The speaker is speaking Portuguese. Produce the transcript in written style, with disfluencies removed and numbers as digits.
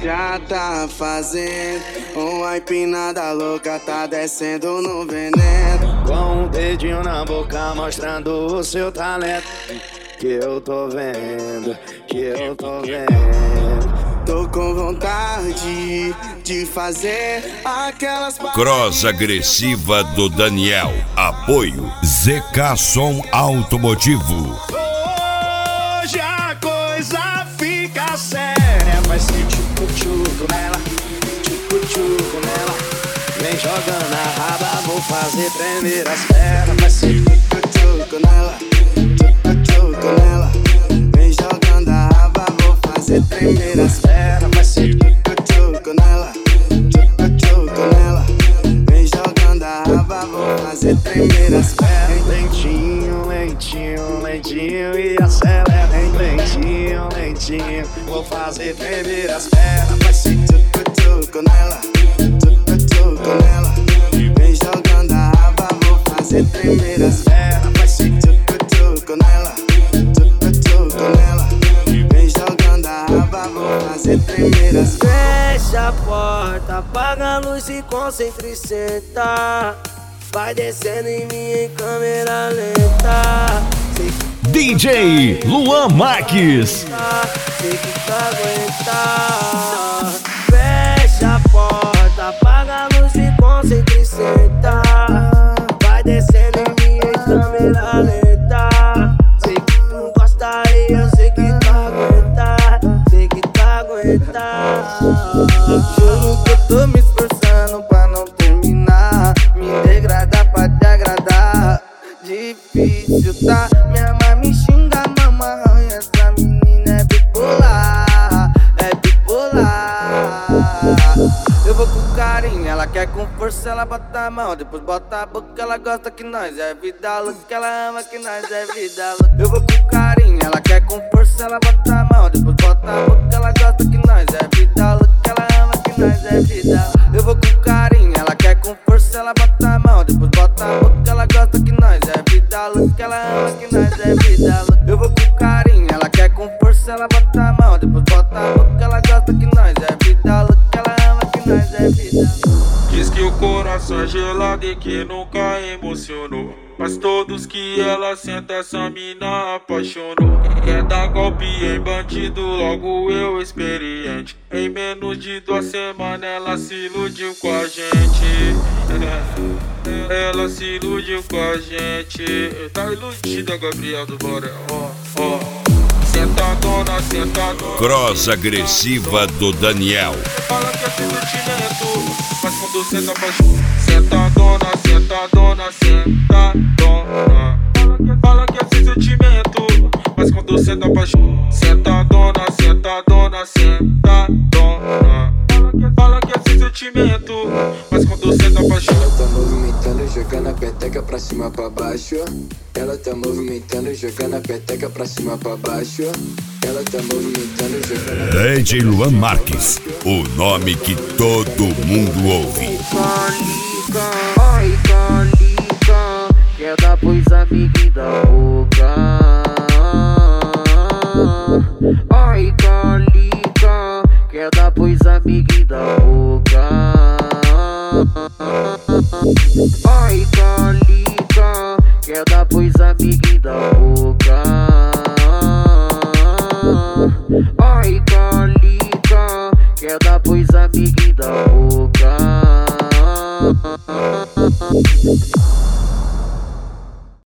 já tá fazendo uma empinada louca, tá descendo no veneno. Com um dedinho na boca mostrando o seu talento. Que eu tô vendo, que eu tô vendo. Tô com vontade de fazer aquelas Cross agressiva do Daniel. Apoio ZK Som Automotivo. Hoje a coisa fica séria. Vai ser tchucu-tchucu nela, tchucu-tchucu nela. Vem jogando a raba, vou fazer tremer as pernas. Vai ser tchucu-tchucu nela, tchucu-tchucu nela. Vem jogando a raba, vou fazer tremer as pernas. vai ser tchucu-tchucu nela, tchucu-tchucu nela. Vem jogando a raba, vou fazer tremer as pernas. lentinho, lentinho, lentinho e acelera. Lentinho, lentinho, vou fazer tremer as pernas. Vai ser tchucu-tchucu nela, tchucu-tchucu nela. Vem jogando a raba, vou fazer tremer as pernas. vai ser tchucu-tchucu nela, tchucu-tchucu nela. Vem jogando a raba, vou fazer tremer as pernas. Fecha a porta, apaga a luz e concentra e senta. Vai descendo em mim em câmera lenta. DJ Luan Marques. Sei que tá aguentar. Fecha a porta, apaga a luz e concentra e senta. Vai descendo em mim em câmera lenta. Sei que tu gosta aí, eu sei que tá aguentar. Sei que tá aguentar. Juro que eu tô me esforçando pra não terminar. Me degradar pra te agradar. Difícil, tá? Minha mãe me xinga, mamãe arranha. Essa menina é bipolar, é bipolar. Eu vou com carinho, ela quer com força, ela bota a mão, depois bota a boca, ela gosta que nós é vida louca, ela ama que nós é vida louca. Eu vou com carinho, ela quer com força, ela bota a mão, depois bota a boca, ela gosta que nós é vida louca, ela ama que nós é vida louca. Eu vou com carinho, ela quer com força, ela bota a mão, depois bota a boca, ela gosta que nós é vida louca, ela ama que nós é vida louca. Eu vou com carinho, ela quer com força, ela bota a mão, depois bota a boca, ela gosta que nós é vida louca, ela ama que nós é vida louca. Diz que o coração é gelado e que nunca emocionou, mas todos que ela senta essa mina apaixonou. Quer dar golpe em bandido, logo eu experiente. Em menos de 2 semanas ela se iludiu com a gente. Ela se iludiu com a gente. Tá iludida, Gabriel do Borel. Sentadona, sentadona. Cross agressiva do Daniel. Fala que é sentimento, mas quando cê tá apaixonado. Sentadona, sentadona, sentadona. Fala que é sentimento, mas quando cê tá apaixonado. Sentadona, sentadona, sentadona. Fala que é sentimento, mas quando cê tá apaixonado. Ela tá movimentando, jogando a peteca pra cima pra baixo. Ela tá movimentando, jogando a peteca pra cima pra baixo. Ela tá movimentando, jogando a DJ Luan Marques, o nome que todo mundo ouve. Ai, calica, quer dar pois amiga da boca. Ai, calica, quer dar pois amiga da boca. Ai, calica, quer dar pois amiga da boca. Ai, calica, quer dar pois amiga da boca.